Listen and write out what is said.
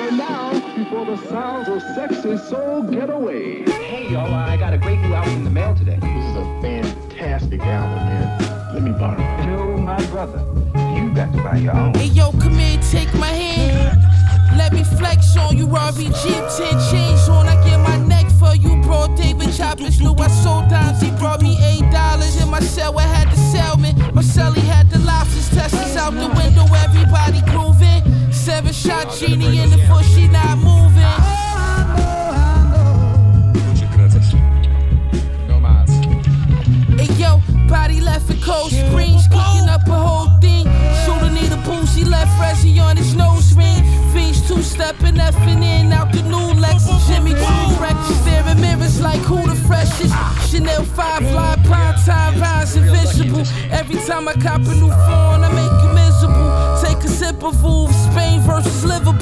And now, before the sounds of sexy soul get away. Hey, y'all, I got a great new album in the mail today. This is a fantastic album, man. Let me borrow it. Tell my brother, you got to buy your own. Hey, yo, come here, take my hand. Let me flex on you, RBG, 10 chains on. I get my neck for you, bro. David Choppers knew I sold dimes. He brought me $8 in my cell. I had to sell me. My celly had the lobsters, testers out the window. Everybody grooving. 7-shot genie in the foot, she not moving. Hey, yo, body left for Cold Springs, cooking up a whole thing. Shooter need a boost, he left Rezzy on his nose ring. Fiends two-stepping, effing in, out the new Lexus. Jimmy Choo breakfast, staring mirrors like who the freshest. Chanel 5 fly, prime time, rise invisible. Every time I cop a new phone, I make you miserable. Take a sip of Vouv, Spain versus Liverpool.